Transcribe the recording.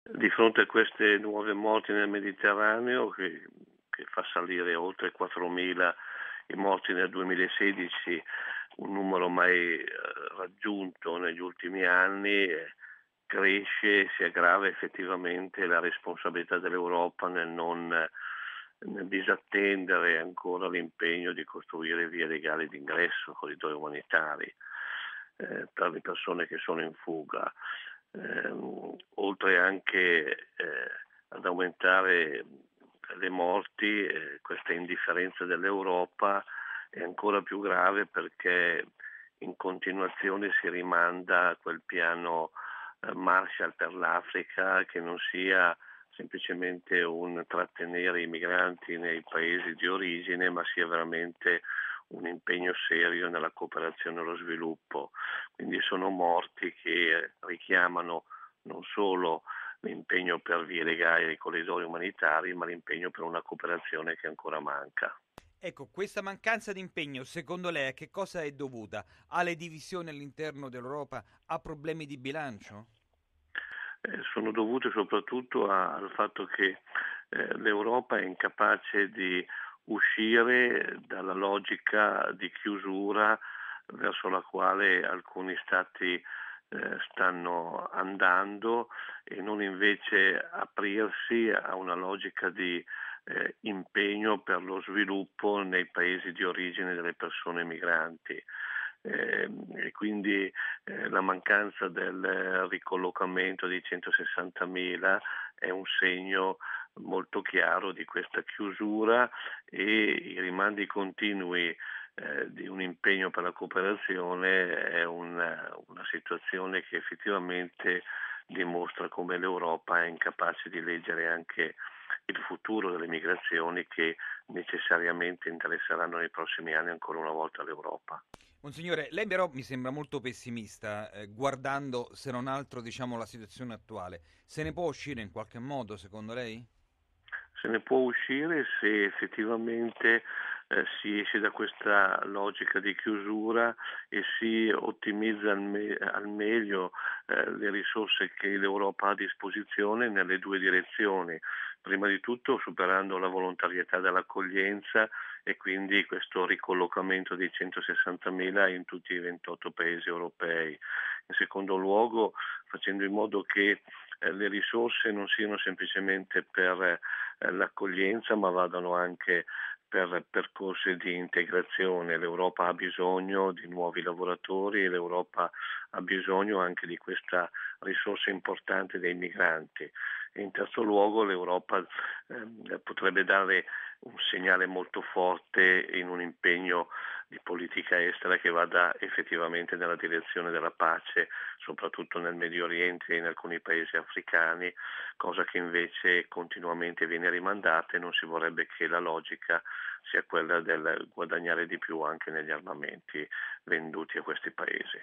Di fronte a queste nuove morti nel Mediterraneo che fa salire oltre 4.000 i morti nel 2016, un numero mai raggiunto negli ultimi anni, cresce e si aggrava effettivamente la responsabilità dell'Europa nel disattendere ancora l'impegno di costruire vie legali d'ingresso, corridoi umanitari per le persone che sono in fuga. Oltre anche ad aumentare le morti, questa indifferenza dell'Europa è ancora più grave perché in continuazione si rimanda a quel piano Marshall per l'Africa, che non sia semplicemente un trattenere i migranti nei paesi di origine, ma sia veramente un impegno serio nella cooperazione e lo sviluppo. Quindi sono morti che richiamano non solo l'impegno per vie legali e corridoi umanitari, ma l'impegno per una cooperazione che ancora manca. Ecco, questa mancanza di impegno, secondo lei, a che cosa è dovuta? Alle divisioni all'interno dell'Europa? A problemi di bilancio? Sono dovute soprattutto al fatto che l'Europa è incapace di uscire dalla logica di chiusura verso la quale alcuni stati stanno andando e non invece aprirsi a una logica di impegno per lo sviluppo nei paesi di origine delle persone migranti. E quindi la mancanza del ricollocamento di 160.000 è un segno molto chiaro di questa chiusura e i rimandi continui di un impegno per la cooperazione è una situazione che effettivamente dimostra come l'Europa è incapace di leggere anche il futuro delle migrazioni che necessariamente interesseranno nei prossimi anni ancora una volta l'Europa. Monsignore, lei però mi sembra molto pessimista, guardando se non altro, diciamo, la situazione attuale. Se ne può uscire in qualche modo, secondo lei? Se ne può uscire se effettivamente si esce da questa logica di chiusura e si ottimizza al meglio le risorse che l'Europa ha a disposizione nelle due direzioni. Prima di tutto superando la volontarietà dell'accoglienza e quindi questo ricollocamento di 160.000 in tutti i 28 paesi europei. In secondo luogo facendo in modo che le risorse non siano semplicemente per l'accoglienza, ma vadano anche per percorsi di integrazione. L'Europa ha bisogno di nuovi lavoratori e l'Europa ha bisogno anche di questa risorsa importante dei migranti. E in terzo luogo l'Europa potrebbe dare un segnale molto forte in un impegno di politica estera che vada effettivamente nella direzione della pace, soprattutto nel Medio Oriente e in alcuni paesi africani, cosa che invece continuamente viene rimandata e non si vorrebbe che la logica sia quella del guadagnare di più anche negli armamenti venduti a questi paesi.